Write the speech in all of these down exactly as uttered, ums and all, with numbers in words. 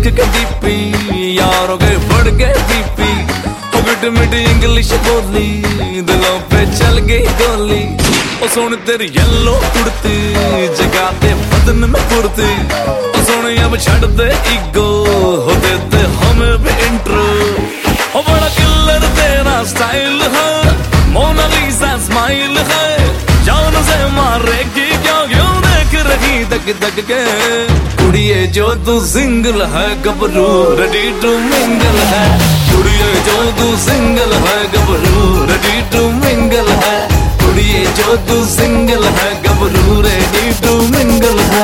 के डीपी, यारों के बढ़ गए बीपी। मिट मिट इंग्लिश बोली, दिलों पे चल गई गोली। ओ सुन तेरी येलो कुर्ती, जगाते बदन में फुर्ती। ओ सुन अब छड़ दे ईगो, हो दे दे हमें भी इंट्रो। ओ बड़ा किलर तेरा स्टाइल है, मोनालिसा स्माइल है। जान से मारेगी क्या, क्यों देख रही दग दग के। कुड़िए जो तू सिंगल है, गबरू रेडी टू मिंगल है। कुड़िए जो तू सिंगल है, गबरू रेडी टू मिंगल है। कुड़िए जो तू सिंगल है, गबरू रेडी टू मिंगल है।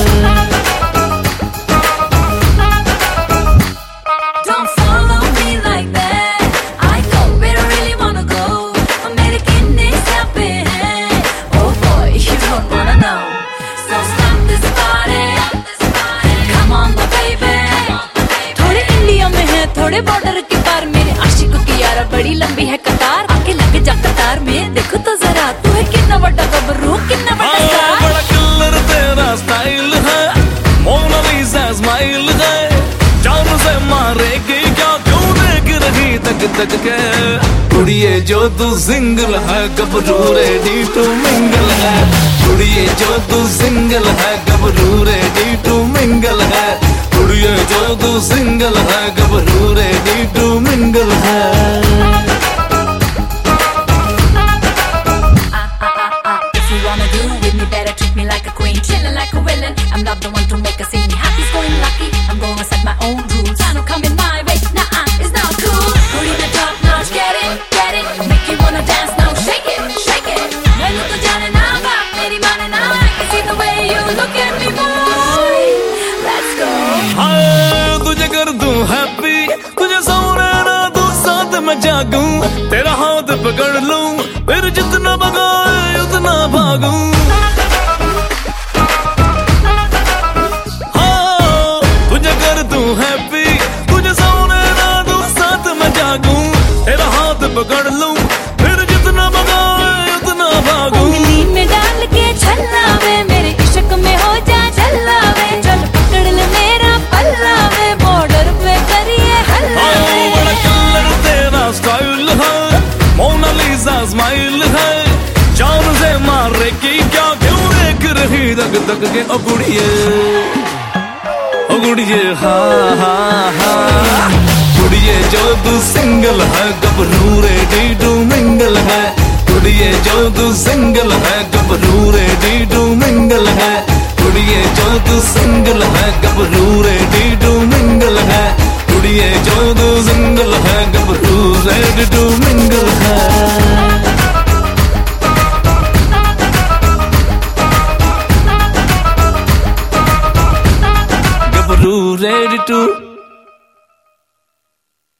थोड़े बॉर्डर के पार मेरे आशिकों की यारा बड़ी लंबी है कतार। आके लग जा कतार में, देखो तो जरा तू है कितना बड़ा गबरू, कितना बड़ा स्टार। बड़ा किलर तेरा स्टाइल है, मोनालिसा स्माइल है। जान से मारेगी क्या, क्यों देख रही तक तक के। कुड़िए जो तू सिंगल है, गबरू रेडी टू मिंगल है। कुड़िए जो तू सिंगल है, गबरू रेडी टू मिंगल है। कुड़िए जो तू सिंगल है, गबरू रेडी टू मिंगल है। If you wanna do with me, better treat me like a queen, chillin' like a villain. I'm not the one to make a scene. Happy's going lucky, I'm gonna set my own rules. I don't come in my way, nah, it's not cool. Put in the top notch, get it, get it. Make you wanna dance now, shake it, shake it. Mainu to jaane na baat, meri maane na. I can see the way you look at me, boy. Let's go. हाँ तुझे कर दूं happy, तुझे सोने ना दूं, साथ में जागूं। तेरा हाथ पकड़ लूं, फिर जितना भगाए उतना भागूं। हाँ तुझे कर दूं हैप्पी, तुझे सोने ना दूं, साथ में जागूं। तेरा हाथ पकड़ लूं, फिर जितना भगाए उतना भागूं। उंगली में डाल के छल्लावे, मेरे इश्क में हो जा छल्लावे। चल पकड़ ले मेरा पल्लावे, बॉर्डर पे करिए हल्लावे। बड़ा किलर तेरा स्टाइल है, मोनालिसा स्माइल है। जान से मारेगी क्या, क्यों देख रही दग दग के। ओ कुड़िए, ओ कुड़िए, हाँ हाँ हाँ। कुड़िए जो तू सिंगल है, गबरू रेडी टू मिंगल है। कुड़िए जो तू सिंगल है, गबरू